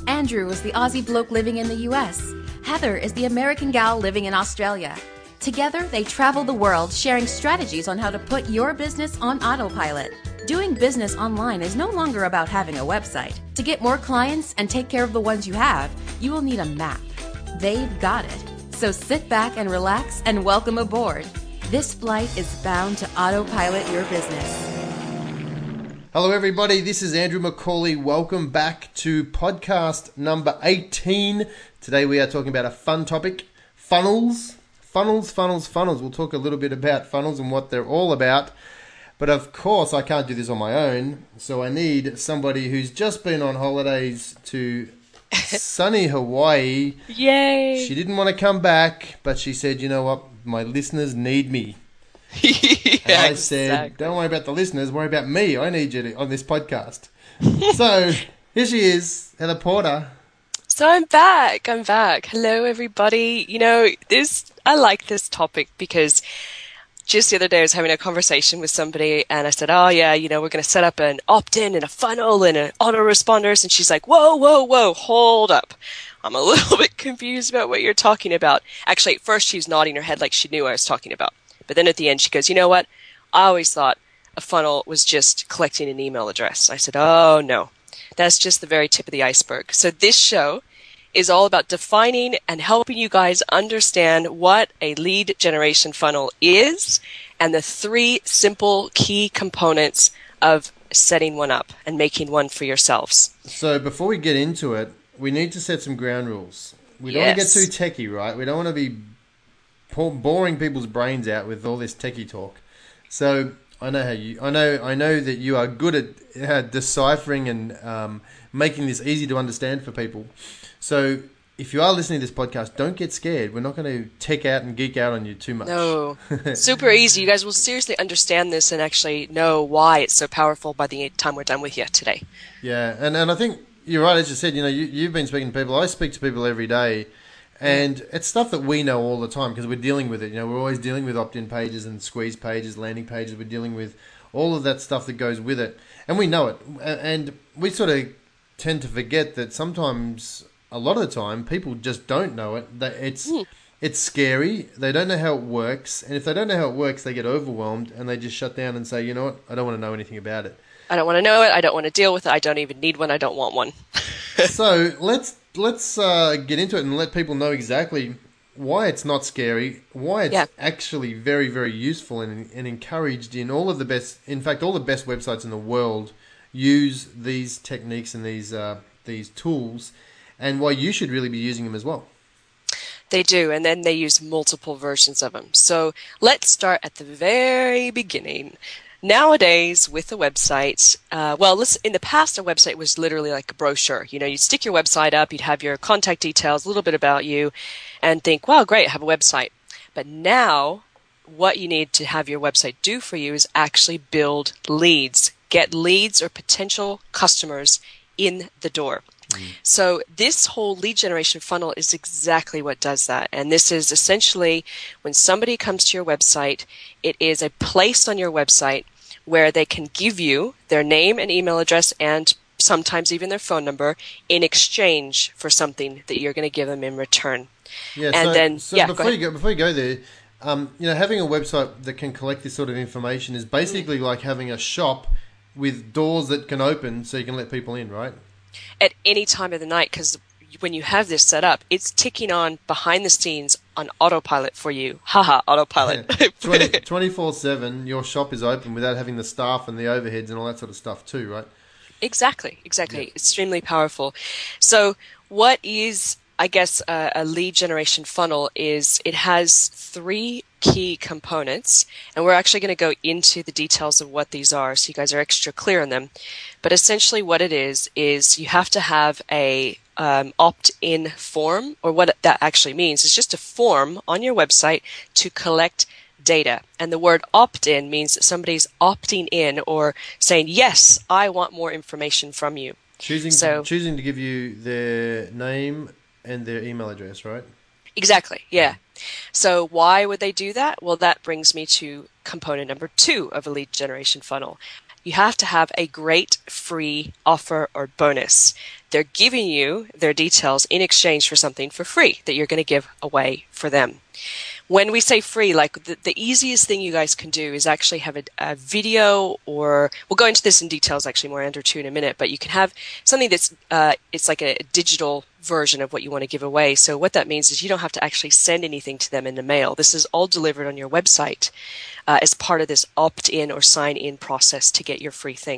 Andrew is the Aussie bloke living in the US. Heather is the American gal living in Australia. Together, they travel the world sharing strategies on how to put your business on autopilot. Doing business online is no longer about having a website. To get more clients and take care of the ones you have, you will need a map. They've got it. So sit back and relax and welcome aboard. This flight is bound to autopilot your business. Hello everybody, this is Andrew McCauley. Welcome back to podcast number 18. Today we are talking about a fun topic, funnels. Funnels. We'll talk a little bit about funnels and what they're all about. But of course I can't do this on my own, so I need somebody who's just been on holidays to sunny Hawaii. Yay! She didn't want to come back, but she said, you know what, my listeners need me. Yeah, I said, don't worry about the listeners, worry about me. I need you on this podcast. So, here she is, Heather Porter. So I'm back. Hello, everybody. You know, I like this topic because just the other day I was having a conversation with somebody and I said, oh yeah, you know, we're going to set up an opt-in and a funnel and an autoresponders. And she's like, whoa, hold up. I'm a little bit confused about what you're talking about. Actually, at first she was nodding her head like she knew what I was talking about. But then at the end she goes, you know what? I always thought a funnel was just collecting an email address. I said, oh no, that's just the very tip of the iceberg. So this show is all about defining and helping you guys understand what a lead generation funnel is and the 3 simple key components of setting one up and making one for yourselves. So before we get into it, we need to set some ground rules. We don't want to get too techie, right? We don't want to be boring people's brains out with all this techie talk. So I know that you are good at deciphering and making this easy to understand for people. So if you are listening to this podcast, don't get scared. We're not going to tech out and geek out on you too much. No, super easy. You guys will seriously understand this and actually know why it's so powerful by the time we're done with you today. Yeah, and I think you're right. As you said, you know, you've been speaking to people. I speak to people every day. And it's stuff that we know all the time because we're dealing with it. You know, we're always dealing with opt-in pages and squeeze pages, landing pages. We're dealing with all of that stuff that goes with it. And we know it. And we sort of tend to forget that sometimes, a lot of the time, people just don't know it. It's scary. They don't know how it works. And if they don't know how it works, they get overwhelmed and they just shut down and say, you know what, I don't want to know anything about it. I don't want to know it. I don't want to deal with it. I don't even need one. I don't want one. So let's get into it and let people know exactly why it's not scary, why it's actually very, very useful and encouraged in all of the best. In fact, all the best websites in the world use these techniques and these tools, and why you should really be using them as well. They do, and then they use multiple versions of them. So let's start at the very beginning. Nowadays, with a website, in the past, a website was literally like a brochure. You know, you'd stick your website up, you'd have your contact details, a little bit about you, and think, wow, great, I have a website. But now, what you need to have your website do for you is actually build leads. Get leads or potential customers in the door. So this whole lead generation funnel is exactly what does that. And this is essentially when somebody comes to your website, it is a place on your website where they can give you their name and email address and sometimes even their phone number in exchange for something that you're going to give them in return. Yeah, and before you go there, you know, having a website that can collect this sort of information is basically like having a shop with doors that can open so you can let people in, right? At any time of the night, because when you have this set up, it's ticking on behind the scenes on autopilot for you. Haha, autopilot. 24/7, your shop is open without having the staff and the overheads and all that sort of stuff too, right? Exactly. Yeah. Extremely powerful. So what is, I guess, a lead generation funnel is it has 3 key components, and we're actually going to go into the details of what these are so you guys are extra clear on them. But essentially what it is you have to have a opt-in form, or what that actually means is just a form on your website to collect data. And the word opt-in means that somebody's opting in or saying, yes, I want more information from you. Choosing to give you their name and their email address, right? Exactly, yeah. So why would they do that? Well, that brings me to component number 2 of a lead generation funnel. You have to have a great free offer or bonus. they're giving you their details in exchange for something for free that you're going to give away for them. When we say free, like the easiest thing you guys can do is actually have a video, or we'll go into this in details actually more, Andrew, too, in a minute, but you can have something that's, it's like a digital version of what you want to give away. So what that means is you don't have to actually send anything to them in the mail. This is all delivered on your website as part of this opt-in or sign-in process to get your free thing.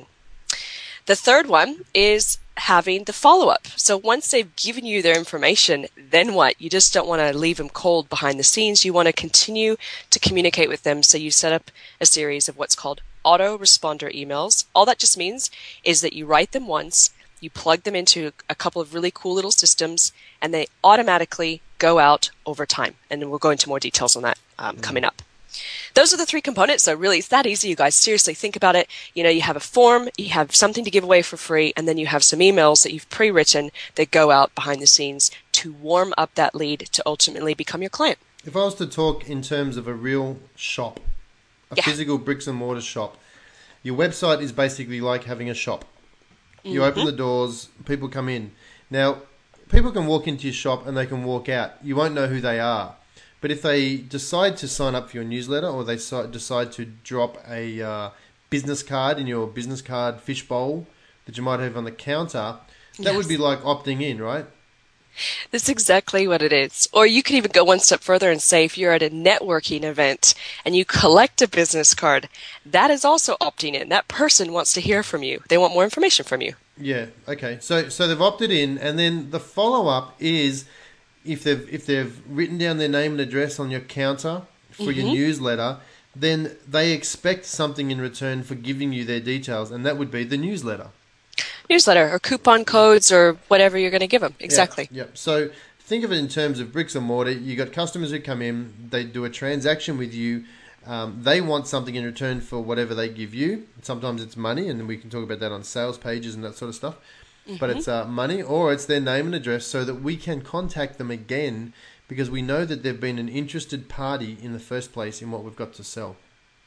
The third one is having the follow-up. So once they've given you their information, then what? You just don't want to leave them cold behind the scenes. You want to continue to communicate with them. So you set up a series of what's called autoresponder emails. All that just means is that you write them once, you plug them into a couple of really cool little systems, and they automatically go out over time. And we'll go into more details on that coming up. Those are the three components. So really, it's that easy, you guys. Seriously, think about it. You know, you have a form, you have something to give away for free, and then you have some emails that you've pre-written that go out behind the scenes to warm up that lead to ultimately become your client. If I was to talk in terms of a real shop, a physical bricks and mortar shop, your website is basically like having a shop. You open the doors, people come in. Now, people can walk into your shop and they can walk out. You won't know who they are. But if they decide to sign up for your newsletter, or they decide to drop a business card in your business card fishbowl that you might have on the counter, that would be like opting in, right? That's exactly what it is. Or you could even go one step further and say if you're at a networking event and you collect a business card, that is also opting in. That person wants to hear from you. They want more information from you. Yeah, okay. So they've opted in, and then the follow-up is if they've written down their name and address on your counter for your newsletter, then they expect something in return for giving you their details, and that would be the newsletter. Newsletter or coupon codes or whatever you're going to give them. Exactly. Yeah. So think of it in terms of bricks and mortar. You got customers who come in, they do a transaction with you. They want something in return for whatever they give you. Sometimes it's money, and we can talk about that on sales pages and that sort of stuff. But it's money, or it's their name and address, so that we can contact them again because we know that they've been an interested party in the first place in what we've got to sell.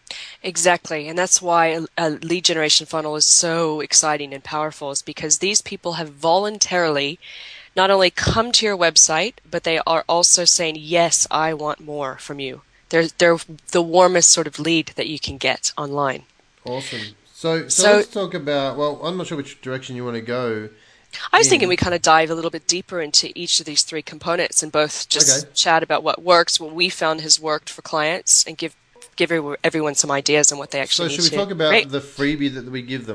Exactly. And that's why a lead generation funnel is so exciting and powerful, is because these people have voluntarily not only come to your website, but they are also saying, yes, I want more from you. They're the warmest sort of lead that you can get online. Awesome. So let's talk about, well, I'm not sure which direction you want to go. I was thinking we kind of dive a little bit deeper into each of these three components and both just chat about what works, what we found has worked for clients, and give everyone some ideas on what they actually need to. So should we talk about the freebie that we give them?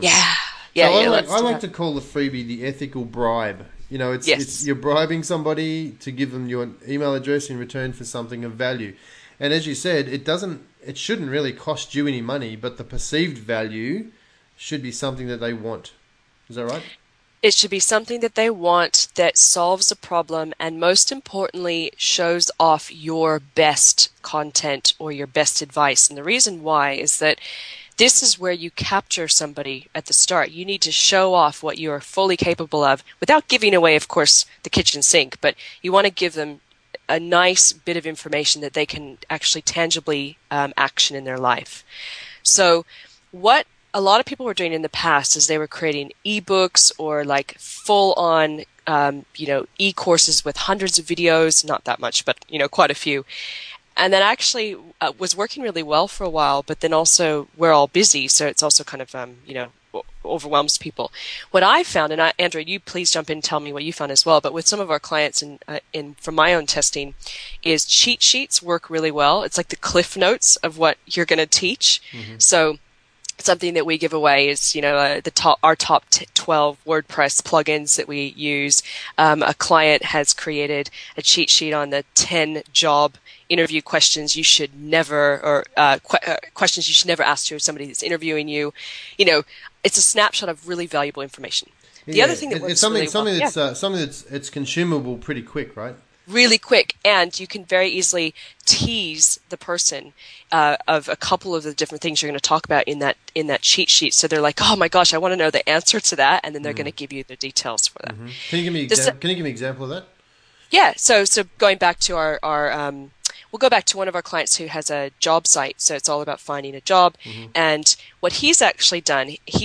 I like to call the freebie the ethical bribe. You know, it's you're bribing somebody to give them your email address in return for something of value. And as you said, it shouldn't really cost you any money, but the perceived value should be something that they want. Is that right? It should be something that they want, that solves a problem, and most importantly, shows off your best content or your best advice. And the reason why is that this is where you capture somebody at the start. You need to show off what you are fully capable of without giving away, of course, the kitchen sink, but you want to give them a nice bit of information that they can actually tangibly action in their life. So what a lot of people were doing in the past is they were creating ebooks or like full-on, e-courses with hundreds of videos, not that much, but, quite a few. And that actually was working really well for a while, but then also we're all busy, so it's also kind of, overwhelms people. What I found, and Andrew, you please jump in and tell me what you found as well, but with some of our clients and from my own testing, is cheat sheets work really well. It's like the cliff notes of what you're going to teach. So something that we give away is, our top 12 WordPress plugins that we use. A client has created a cheat sheet on the 10 job interview questions you should never, or questions you should never ask to somebody that's interviewing you. It's a snapshot of really valuable information. The other thing that works something that's consumable pretty quick, right? Really quick, and you can very easily tease the person of a couple of the different things you're going to talk about in that cheat sheet. So they're like, "Oh my gosh, I want to know the answer to that," and then they're going to give you the details for that. Can you give me an example of that? Yeah. So going back to our we'll go back to one of our clients who has a job site. So it's all about finding a job, and what he's actually done, he's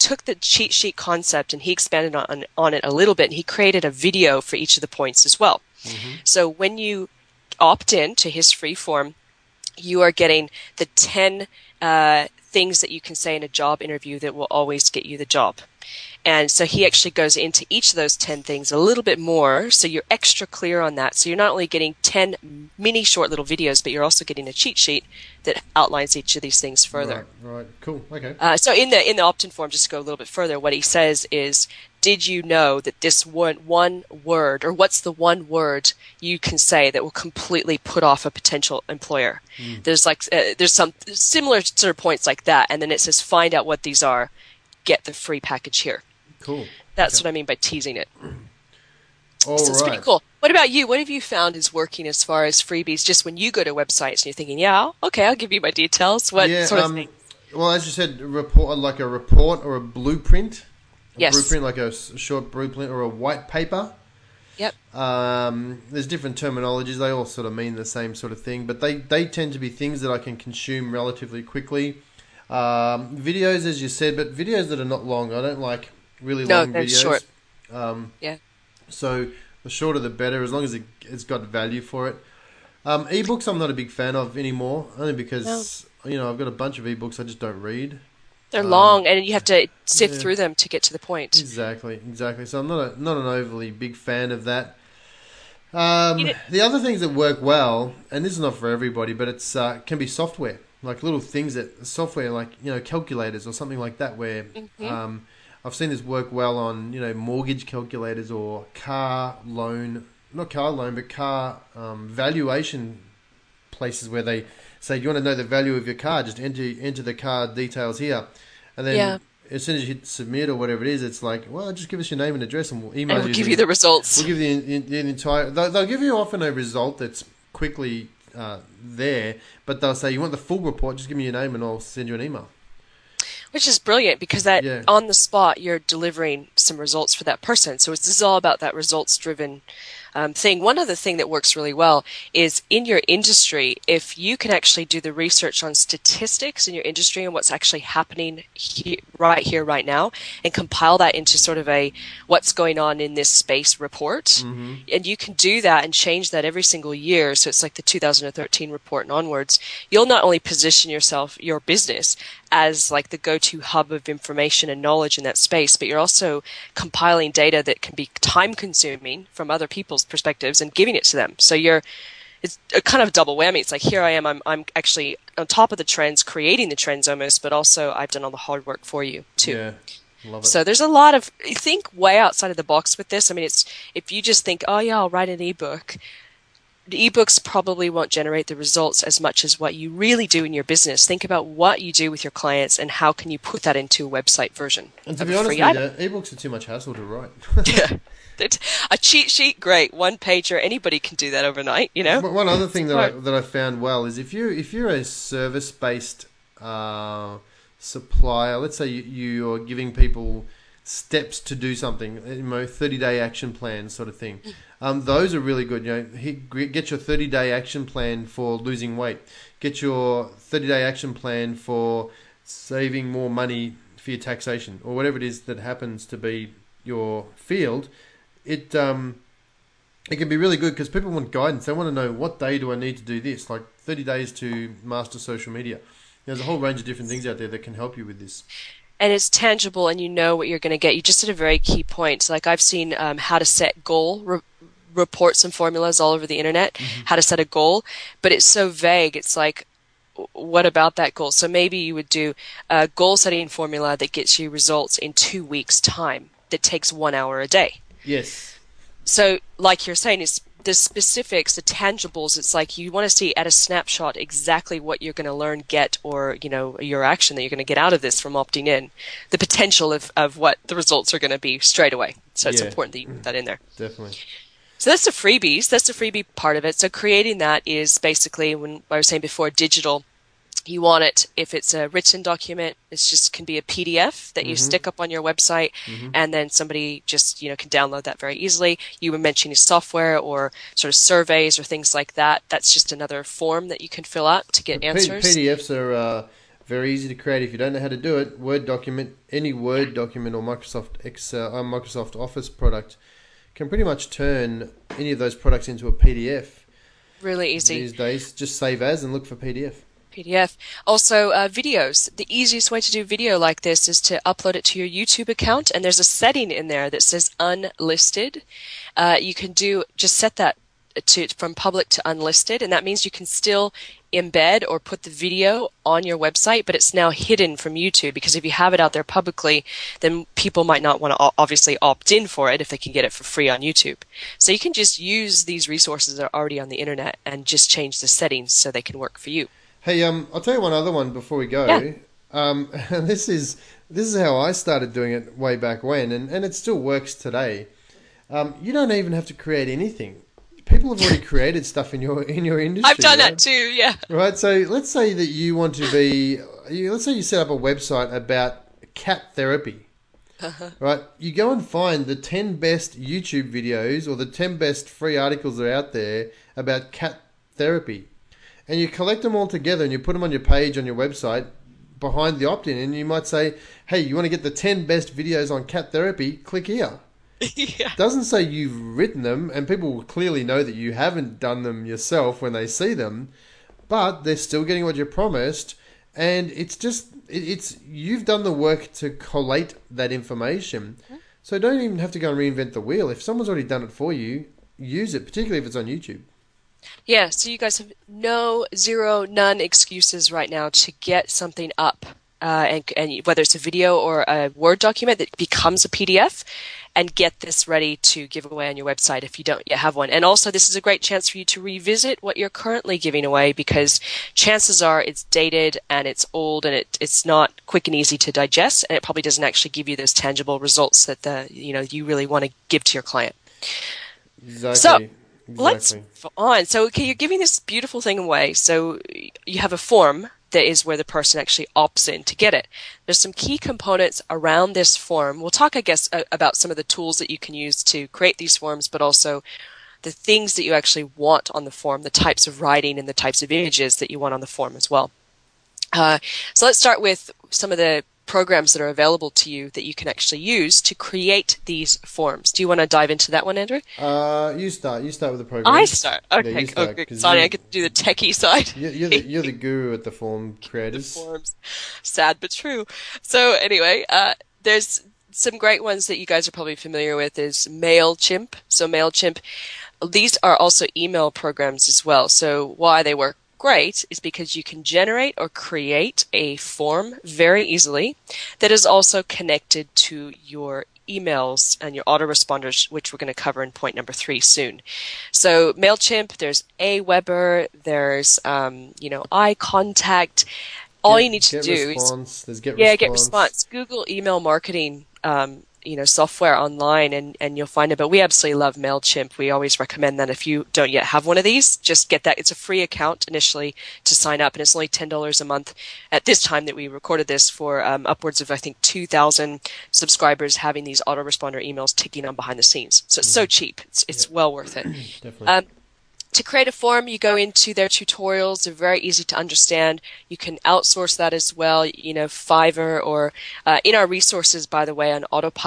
took the cheat sheet concept and he expanded on it a little bit, and he created a video for each of the points as well. So when you opt in to his free form, you are getting the 10 things that you can say in a job interview that will always get you the job. And so he actually goes into each of those 10 things a little bit more, so you're extra clear on that. So you're not only getting 10 mini short little videos, but you're also getting a cheat sheet that outlines each of these things further. Right. Cool. Okay. So in the opt-in form, just to go a little bit further, what he says is, did you know that this one word, or what's the one word you can say that will completely put off a potential employer? There's some similar sort of points like that, and then it says, find out what these are, get the free package here. Cool. That's what I mean by teasing it. All so it's right. pretty cool. What about you? What have you found is working as far as freebies, just when you go to websites and you're thinking, yeah, okay, I'll give you my details. What sort of thing? Well, as you said, a report or a blueprint. Yes. Blueprint, like a short blueprint or a white paper. Yep. There's different terminologies. They all sort of mean the same sort of thing, but they tend to be things that I can consume relatively quickly. Videos, as you said, but videos that are not long. I don't like really long videos. Short. Yeah. So the shorter the better, as long as it's got value for it. Ebooks I'm not a big fan of anymore, only because I've got a bunch of ebooks I just don't read. They're long, and you have to sift through them to get to the point. Exactly. So I'm not an overly big fan of that. The other things that work well, and this is not for everybody, but it's can be software, like little things like calculators or something like that, where I've seen this work well on mortgage calculators or car valuation places where they say, you want to know the value of your car, just enter the car details here, and then as soon as you hit submit or whatever it is, it's like, well, just give us your name and address, and we'll email you. We'll give you the results. We'll give you the entire. They'll give you often a result that's quickly there, but they'll say, you want the full report, just give me your name and I'll send you an email. Which is brilliant, because on the spot you're delivering some results for that person. So this is all about that results-driven thing. One other thing that works really well is in your industry, if you can actually do the research on statistics in your industry and what's actually happening right here, right now, and compile that into sort of a what's going on in this space report. And you can do that and change that every single year. So it's like the 2013 report and onwards. You'll not only position your business as like the go-to hub of information and knowledge in that space, but you're also compiling data that can be time-consuming from other people's perspectives and giving it to them. So it's a kind of double whammy. It's like, here I am, I'm actually on top of the trends, creating the trends almost, but also I've done all the hard work for you too. Yeah, love it. So there's a lot of, think way outside of the box with this. I mean, if you just think, oh yeah, I'll write an ebook, the ebooks probably won't generate the results as much as what you really do in your business. Think about what you do with your clients and how can you put that into a website version. And to be honest with you, ebooks are too much hassle to write. A cheat sheet, great. One pager, anybody can do that overnight, But one other thing that I found well is if you're a service-based supplier, let's say you're giving people steps to do something, 30-day action plan sort of thing. Those are really good. Get your 30-day action plan for losing weight. Get your 30-day action plan for saving more money for your taxation or whatever it is that happens to be your field. It can be really good because people want guidance. They want to know, what day do I need to do this? Like 30 days to master social media. There's a whole range of different things out there that can help you with this. And it's tangible, and you know what you're going to get. You just hit a very key point. Like I've seen how to set goal reports and formulas all over the internet, how to set a goal, but it's so vague. It's like, what about that goal? So maybe you would do a goal setting formula that gets you results in 2 weeks' time that takes 1 hour a day. Yes. So like you're saying, is the specifics, the tangibles, it's like you want to see at a snapshot exactly what you're going to learn, get, or, your action that you're going to get out of this from opting in, the potential of what the results are going to be straight away. So it's important that you put that in there. Definitely. So that's the freebies. That's the freebie part of it. So creating that is basically, when I was saying before, digital. You want it, if it's a written document, can be a PDF that you stick up on your website, and then somebody just, can download that very easily. You were mentioning software or sort of surveys or things like that. That's just another form that you can fill out to get answers. PDFs are Very easy to create. If you don't know how to do it, Word document, any Word document or Microsoft Excel, Microsoft Office product can pretty much turn any of those products into a PDF. Really easy. These days, just save as and look for PDF. PDF. Also, videos. The easiest way to do video like this is to upload it to your YouTube account, and there's a setting in there that says unlisted. You can just set that from public to unlisted, and that means you can still embed or put the video on your website, but it's now hidden from YouTube, because if you have it out there publicly, then people might not want to obviously opt in for it if they can get it for free on YouTube. So you can just use these resources that are already on the internet and just change the settings so they can work for you. Hey, I'll tell you one other one before we go. Yeah. This is how I started doing it way back when, and it still works today. You don't even have to create anything. People have already created stuff in your industry. I've done right? that too, yeah. Right, so let's say that you want to let's say you set up a website about cat therapy. Right, you go and find the 10 best YouTube videos or the 10 best free articles that are out there about cat therapy. And you collect them all together and you put them on your page on your website behind the opt-in. And you might say, hey, you want to get the 10 best videos on cat therapy? Click here. Yeah. Doesn't say you've written them, and people will clearly know that you haven't done them yourself when they see them, but they're still getting what you promised, and it's you've done the work to collate that information. So don't even have to go and reinvent the wheel. If someone's already done it for you, use it, particularly if it's on YouTube. Yeah, so you guys have none excuses right now to get something up, and whether it's a video or a Word document that becomes a PDF, and get this ready to give away on your website if you don't yet have one. And also, this is a great chance for you to revisit what you're currently giving away, because chances are it's dated and it's old and it's not quick and easy to digest, and it probably doesn't actually give you those tangible results that you really want to give to your client. Exactly. So let's move on. So you're giving this beautiful thing away. So you have a form that is where the person actually opts in to get it. There's some key components around this form. We'll talk, I guess, about some of the tools that you can use to create these forms, but also the things that you actually want on the form, the types of writing and the types of images that you want on the form as well. So let's start with some of the programs that are available to you that you can actually use to create these forms. Do you want to dive into that one, Andrew? You start with the program. I start. Okay. Yeah, you start, okay. Sorry, I get to do the techie side. You're the guru at the form creators. The forms. Sad but true. So anyway, there's some great ones that you guys are probably familiar with is MailChimp. So MailChimp, these are also email programs as well. So why they work great is because you can generate or create a form very easily that is also connected to your emails and your autoresponders, which we're going to cover in point number 3 soon. So MailChimp, there's Aweber, there's iContact. All you need to do is get response. Google email marketing software online and you'll find it. But we absolutely love MailChimp. We always recommend that if you don't yet have one of these, just get that. It's a free account initially to sign up, and it's only $10 a month at this time that we recorded this for upwards of, I think, 2,000 subscribers having these autoresponder emails ticking on behind the scenes. So it's so cheap. It's well worth it. Definitely. To create a form, you go into their tutorials. They're very easy to understand. You can outsource that as well, Fiverr or in our resources, by the way, on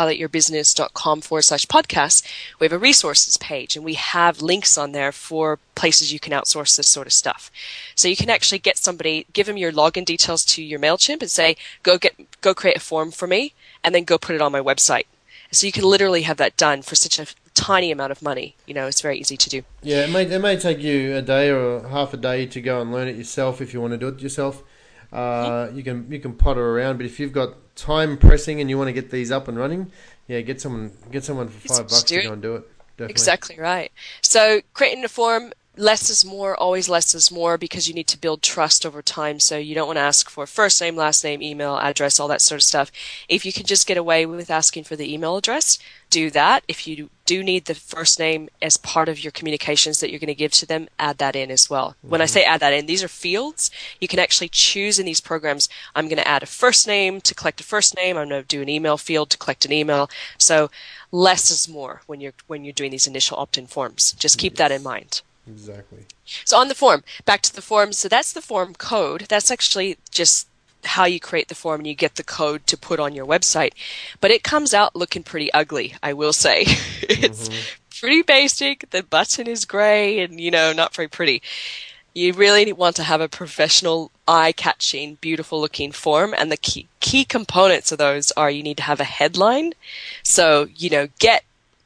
autopilotyourbusiness.com/podcast, we have a resources page, and we have links on there for places you can outsource this sort of stuff. So you can actually get somebody, give them your login details to your MailChimp and say, go create a form for me, and then go put it on my website. So you can literally have that done for such a tiny amount of money. It's very easy to do. Yeah, it may take you a day or half a day to go and learn it yourself if you want to do it yourself. You can potter around, but if you've got time pressing and you want to get these up and running, get someone for $5 to go and do it. Definitely. Exactly right. So creating a form, less is more, always less is more, because you need to build trust over time. So you don't want to ask for first name, last name, email, address, all that sort of stuff. If you can just get away with asking for the email address, do that. If you do need the first name as part of your communications that you're going to give to them, add that in as well. Mm-hmm. When I say add that in, these are fields. You can actually choose in these programs, I'm going to add a first name to collect a first name. I'm going to do an email field to collect an email. So less is more when you're doing these initial opt-in forms. Just keep that in mind. Exactly. So on the form, back to the form. So that's the form code. That's actually just how you create the form and you get the code to put on your website. But it comes out looking pretty ugly, I will say. It's pretty basic. The button is gray and, not very pretty. You really want to have a professional, eye-catching, beautiful-looking form, and the key components of those are you need to have a headline. So, get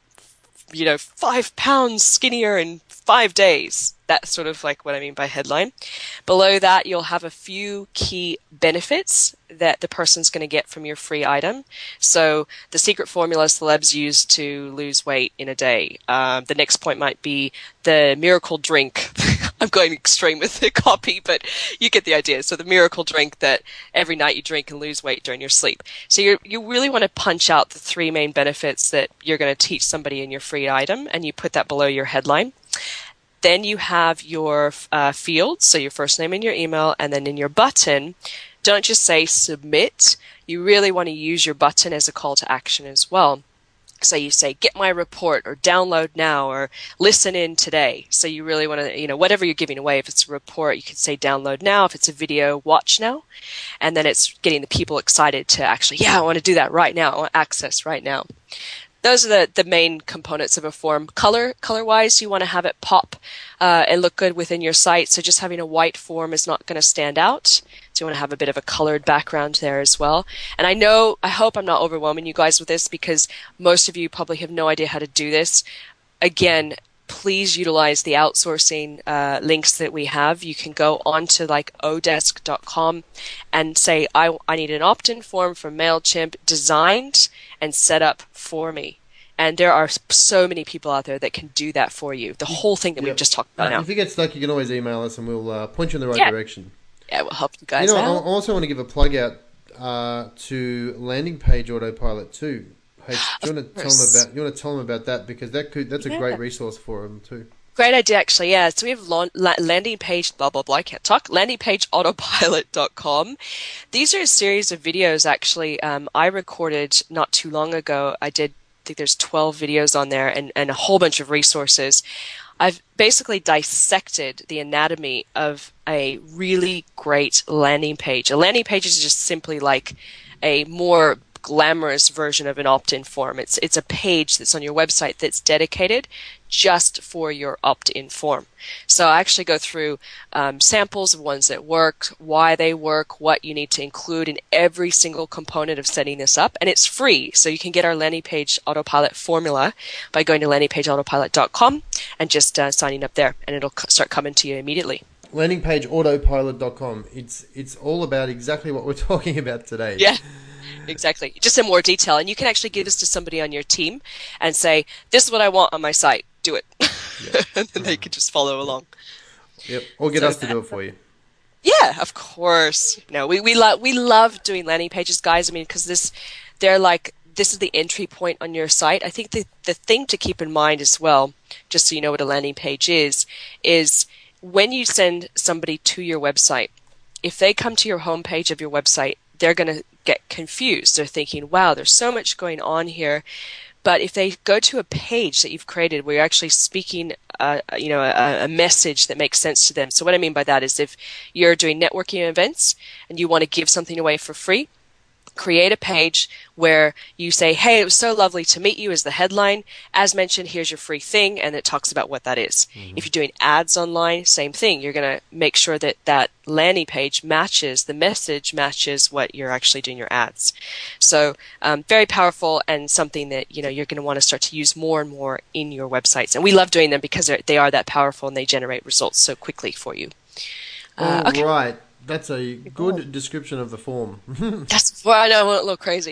5 pounds skinnier in 5 days. That's sort of like what I mean by headline. Below that, you'll have a few key benefits that the person's going to get from your free item. So the secret formula celebs use to lose weight in a day. The next point might be the miracle drink. I'm going extreme with the copy, but you get the idea. So the miracle drink that every night you drink and lose weight during your sleep. So you really want to punch out the 3 main benefits that you're going to teach somebody in your free item, and you put that below your headline. Then you have your fields, so your first name and your email, and then in your button, don't just say submit. You really want to use your button as a call to action as well. So you say, get my report, or download now, or listen in today. So you really want to, whatever you're giving away. If it's a report, you could say download now. If it's a video, watch now. And then it's getting the people excited to actually, I want to do that right now. I want access right now. Those are the main components of a form. Color-wise, you want to have it pop and look good within your site. So just having a white form is not going to stand out. So you want to have a bit of a colored background there as well. And I hope I'm not overwhelming you guys with this, because most of you probably have no idea how to do this. Again, please utilize the outsourcing links that we have. You can go onto like odesk.com and say, I need an opt-in form from MailChimp designed and set up for me. And there are so many people out there that can do that for you. The whole thing that we've just talked about now. If you get stuck, you can always email us and we'll point you in the right direction. Yeah, we'll help you guys out. I also want to give a plug out to Landing Page Autopilot too. Hey, do you want to tell them about that, because that's a great resource for them too. Great idea, actually. Yeah, so we have landing page blah blah blah. I can't talk. Landingpageautopilot.com. These are a series of videos. Actually, I recorded not too long ago. I think there's 12 videos on there and a whole bunch of resources. I've basically dissected the anatomy of a really great landing page. A landing page is just simply like a more glamorous version of an opt-in form. It's a page that's on your website that's dedicated just for your opt-in form. So I actually go through samples of ones that work, why they work, what you need to include in every single component of setting this up, and it's free. So you can get our landing page autopilot formula by going to landingpageautopilot.com and just signing up there, and it'll start coming to you immediately. Landingpageautopilot.com. It's all about exactly what we're talking about today. Yeah. Exactly. Just in more detail. And you can actually give this to somebody on your team and say, this is what I want on my site. Do it. Yep. And then they can just follow along. Yep. Or get us to do it for you. Yeah, of course. No, we love doing landing pages, guys. I mean, because this is the entry point on your site. I think the thing to keep in mind as well, just so you know what a landing page is when you send somebody to your website, if they come to your homepage of your website, they're going to get confused. They're thinking, wow, there's so much going on here. But if they go to a page that you've created where you're actually speaking a message that makes sense to them. So what I mean by that is if you're doing networking events and you want to give something away for free, create a page where you say, hey, it was so lovely to meet you as the headline. As mentioned, here's your free thing, and it talks about what that is. Mm-hmm. If you're doing ads online, same thing. You're going to make sure that that landing page matches, the message matches what you're actually doing your ads. So very powerful and something that you're going to want to start to use more and more in your websites. And we love doing them because they are that powerful and they generate results so quickly for you. Okay. Right. That's a good description of the form. That's why I know I went a little crazy.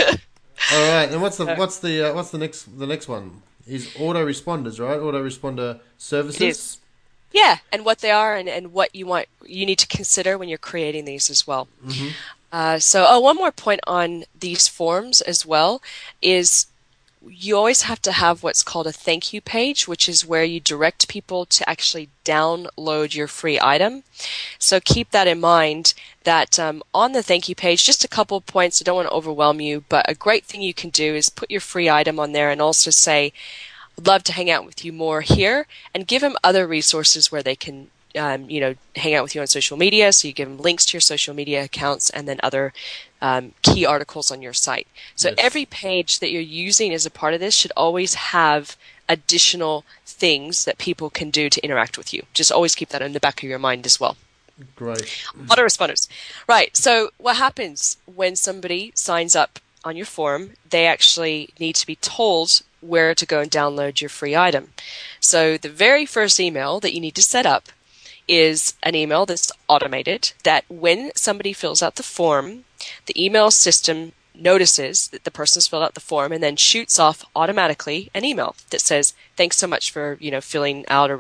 All right, and what's the next one? Is autoresponders, right? Autoresponder services. It is. Yeah, and what they are and what you need to consider when you're creating these as well. Mm-hmm. One more point on these forms as well is you always have to have what's called a thank you page, which is where you direct people to actually download your free item. So keep that in mind that on the thank you page, just a couple of points. I don't want to overwhelm you, but a great thing you can do is put your free item on there and also say, I'd love to hang out with you more here, and give them other resources where they can hang out with you on social media. So you give them links to your social media accounts and then other key articles on your site. So every page that you're using as a part of this should always have additional things that people can do to interact with you. Just always keep that in the back of your mind as well. Great. Autoresponders. Right. So what happens when somebody signs up on your form? They actually need to be told where to go and download your free item. So the very first email that you need to set up is an email that's automated, that when somebody fills out the form, the email system notices that the person's filled out the form and then shoots off automatically an email that says, thanks so much for, filling out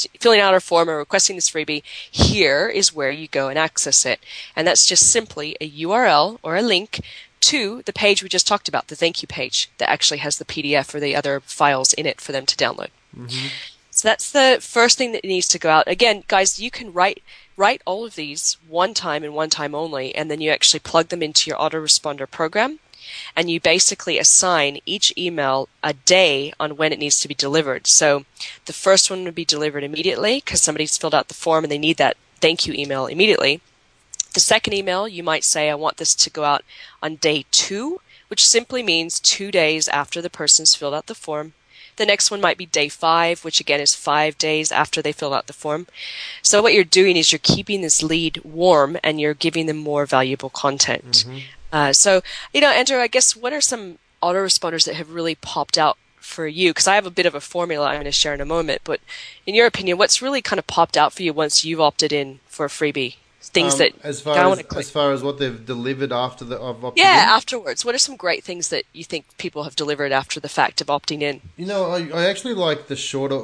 a form or requesting this freebie. Here is where you go and access it. And that's just simply a URL or a link to the page we just talked about, the thank you page that actually has the PDF or the other files in it for them to download. Mm-hmm. So that's the first thing that needs to go out. Again, guys, you can write all of these one time and one time only, and then you actually plug them into your autoresponder program, and you basically assign each email a day on when it needs to be delivered. So the first one would be delivered immediately because somebody's filled out the form and they need that thank you email immediately. The second email, you might say, I want this to go out on day 2, which simply means 2 days after the person's filled out the form. The next one might be day 5, which again is 5 days after they fill out the form. So what you're doing is you're keeping this lead warm and you're giving them more valuable content. Mm-hmm. So, Andrew, I guess what are some autoresponders that have really popped out for you? Because I have a bit of a formula I'm going to share in a moment, but in your opinion, what's really kind of popped out for you once you've opted in for a freebie? Things that as far as what they've delivered after I've opted in? Afterwards. What are some great things that you think people have delivered after the fact of opting in? I actually like the shorter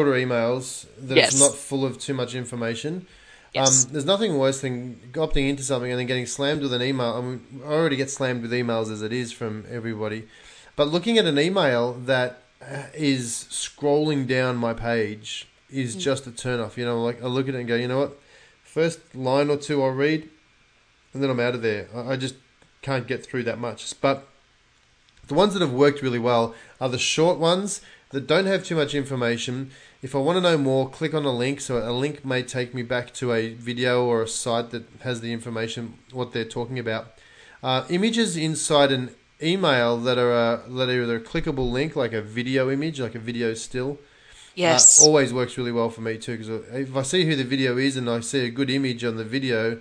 emails that it's not full of too much information. Yes. There's nothing worse than opting into something and then getting slammed with an email. I mean, I already get slammed with emails as it is from everybody, but looking at an email that is scrolling down my page is just a turn off. Like I look at it and go, you know what? First line or two I'll read, and then I'm out of there. I just can't get through that much. But the ones that have worked really well are the short ones that don't have too much information. If I want to know more, click on a link. So a link may take me back to a video or a site that has the information, what they're talking about. Images inside an email that are either a clickable link, like a video image, like a video still. Yes. Always works really well for me too, because if I see who the video is and I see a good image on the video,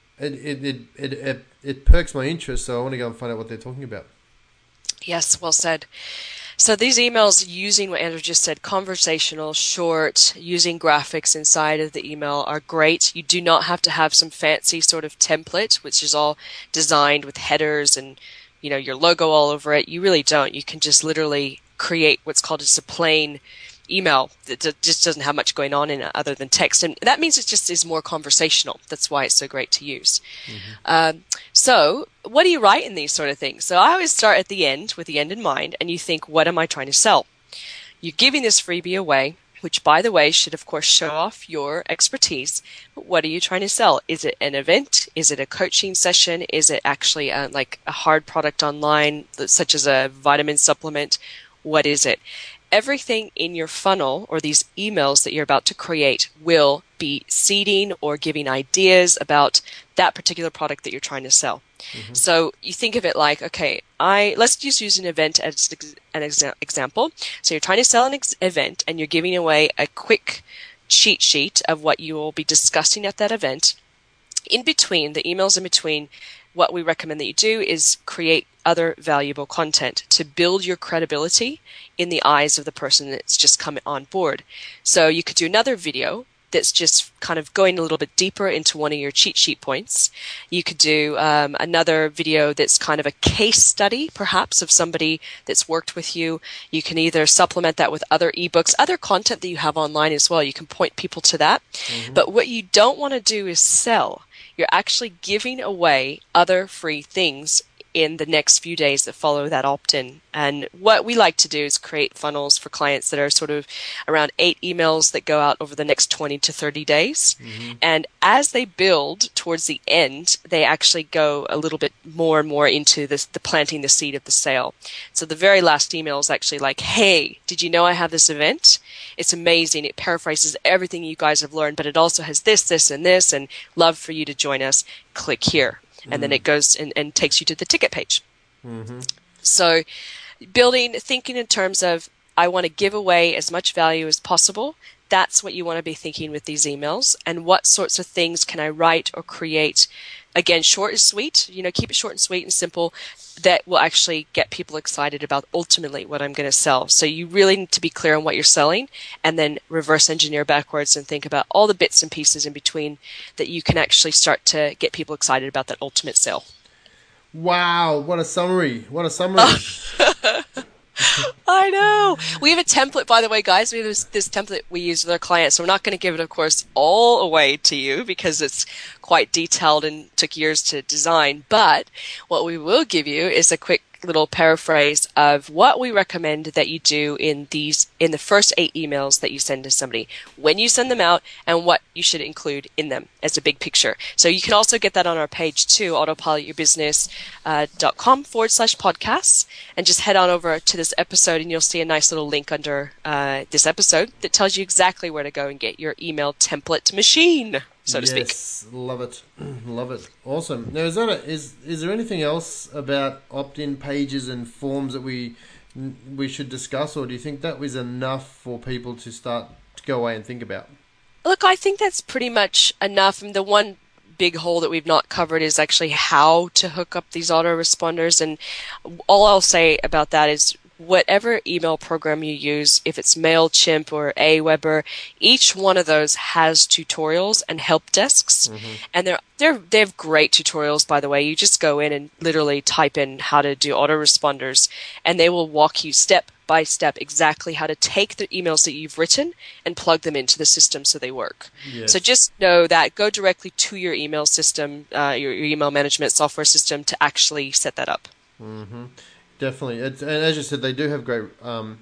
it perks my interest, so I want to go and find out what they're talking about. Yes, well said. So these emails, using what Andrew just said, conversational, short, using graphics inside of the email are great. You do not have to have some fancy sort of template, which is all designed with headers and your logo all over it. You really don't. You can just literally create what's called just a plain email that just doesn't have much going on in it other than text, and that means it just is more conversational. That's why it's so great to use. Mm-hmm. So what do you write in these sort of things? So I always start at the end with the end in mind, and you think, what am I trying to sell? You're giving this freebie away, which by the way should of course show off your expertise, but what are you trying to sell? Is it an event? Is it a coaching session? Is it actually like a hard product online such as a vitamin supplement? What is it? Everything in your funnel or these emails that you're about to create will be seeding or giving ideas about that particular product that you're trying to sell. Mm-hmm. So you think of it like, okay, let's just use an event as an example. So you're trying to sell an event and you're giving away a quick cheat sheet of what you will be discussing at that event. In between, the emails in between, what we recommend that you do is create other valuable content to build your credibility in the eyes of the person that's just come on board. So you could do another video that's just kind of going a little bit deeper into one of your cheat sheet points. You could do another video that's kind of a case study, perhaps, of somebody that's worked with you. You can either supplement that with other ebooks, other content that you have online as well. You can point people to that. Mm-hmm. But what you don't want to do is sell. You're actually giving away other free things in the next few days that follow that opt-in. And what we like to do is create funnels for clients that are sort of around 8 emails that go out over the next 20 to 30 days. And as they build towards the end, they actually go a little bit more and more into the planting the seed of the sale. So the very last email is actually like, hey, did you know I have this event? It's amazing. It paraphrases everything you guys have learned, but it also has this, this, and this, and love for you to join us. Click here. And then it goes and takes you to the ticket page. So thinking in terms of, I want to give away as much value as possible. That's what you want to be thinking with these emails. And what sorts of things can I write or create? Again, short and sweet, keep it short and sweet and simple. That will actually get people excited about ultimately what I'm going to sell. So you really need to be clear on what you're selling and then reverse engineer backwards and think about all the bits and pieces in between that you can actually start to get people excited about that ultimate sale. Wow, what a summary. What a summary. I know. We have a template, by the way, guys. We have this template we use with our clients. So we're not going to give it, of course, all away to you because it's quite detailed and took years to design. But what we will give you is a quick little paraphrase of what we recommend that you do in the first 8 emails that you send to somebody, when you send them out, and what you should include in them as a big picture. So you can also get that on our page too, autopilotyourbusiness.com/podcasts, and just head on over to this episode and you'll see a nice little link under this episode that tells you exactly where to go and get your email template machine, so to speak. Yes, love it. Love it. Awesome. Now, is there anything else about opt-in pages and forms that we should discuss, or do you think that was enough for people to start to go away and think about? Look, I think that's pretty much enough. And the one big hole that we've not covered is actually how to hook up these autoresponders. And all I'll say about that is whatever email program you use, if it's MailChimp or Aweber, each one of those has tutorials and help desks. And they have great tutorials, by the way. You just go in and literally type in how to do autoresponders, and they will walk you step by step exactly how to take the emails that you've written and plug them into the system so they work. Yes. So just know that. Go directly to your email system, your email management software system, to actually set that up. Definitely, and as you said, they do have great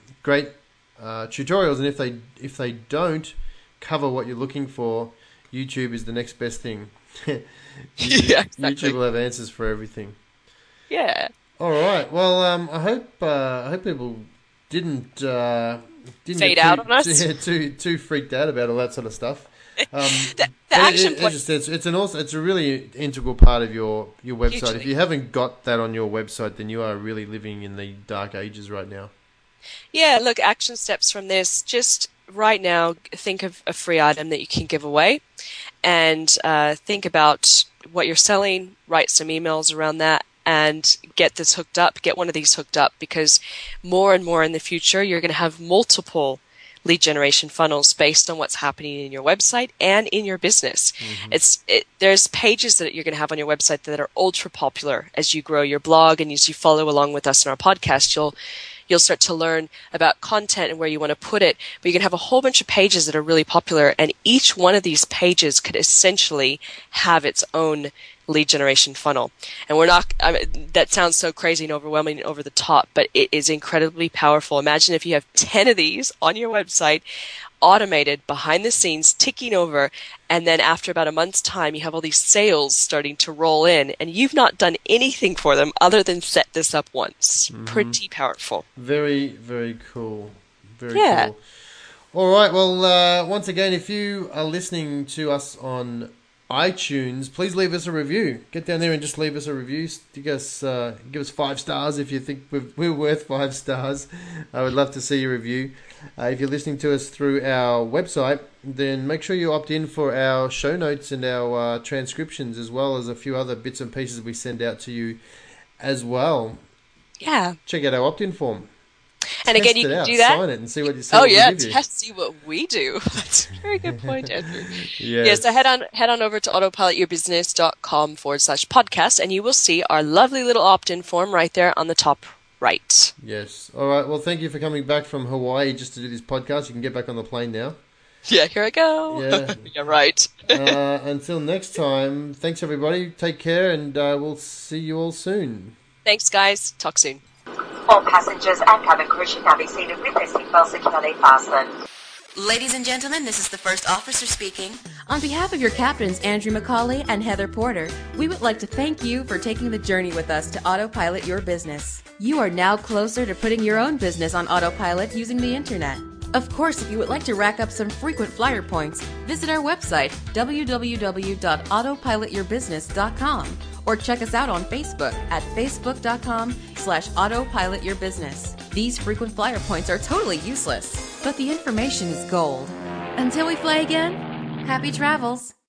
tutorials. And if they don't cover what you're looking for, YouTube is the next best thing. Yeah, exactly. YouTube will have answers for everything. Yeah. All right. Well, I hope people didn't fade out on us. Too freaked out about all that sort of stuff. The action point. It's a really integral part of your website. Hugely. If you haven't got that on your website, then you are really living in the dark ages right now. Yeah, look, action steps from this. Just right now, think of a free item that you can give away, and think about what you're selling. Write some emails around that, and get this hooked up. Get one of these hooked up, because more and more in the future, you're going to have multiple lead generation funnels based on what's happening in your website and in your business. There's pages that you're going to have on your website that are ultra popular as you grow your blog, and as you follow along with us in our podcast, you'll start to learn about content and where you want to put it. But you can have a whole bunch of pages that are really popular, and each one of these pages could essentially have its own lead generation funnel. And that sounds so crazy and overwhelming and over the top, but it is incredibly powerful. Imagine if you have 10 of these on your website, automated behind the scenes, ticking over, and then after about a month's time, you have all these sales starting to roll in, and you've not done anything for them other than set this up once. Pretty powerful. Very, very cool. Very Yeah. cool. All right. Well, once again, if you are listening to us on iTunes, please leave us a review. Get down there and just leave us a review. Give us 5 stars if you think we're worth 5 stars. I would love to see your review. If you're listening to us through our website, then make sure you opt in for our show notes and our transcriptions, as well as a few other bits and pieces we send out to you as well. Yeah. Check out our opt-in form. And again, you can do that. Sign it and see what you see. Oh yeah, see what we do. That's a very good point, Andrew. Yeah, so head on over to autopilotyourbusiness.com/podcast, and you will see our lovely little opt-in form right there on the top right. Yes. All right. Well, thank you for coming back from Hawaii just to do this podcast. You can get back on the plane now. Yeah, here I go. Yeah. Yeah, right. Until next time, thanks everybody. Take care, and we'll see you all soon. Thanks, guys. Talk soon. All passengers and cabin crew should now be seated with their seatbelts securely fastened. Ladies and gentlemen, this is the first officer speaking. On behalf of your captains, Andrew McCauley and Heather Porter, we would like to thank you for taking the journey with us to autopilot your business. You are now closer to putting your own business on autopilot using the internet. Of course, if you would like to rack up some frequent flyer points, visit our website, www.autopilotyourbusiness.com, or check us out on Facebook at facebook.com/autopilotyourbusiness. These frequent flyer points are totally useless, but the information is gold. Until we fly again, happy travels.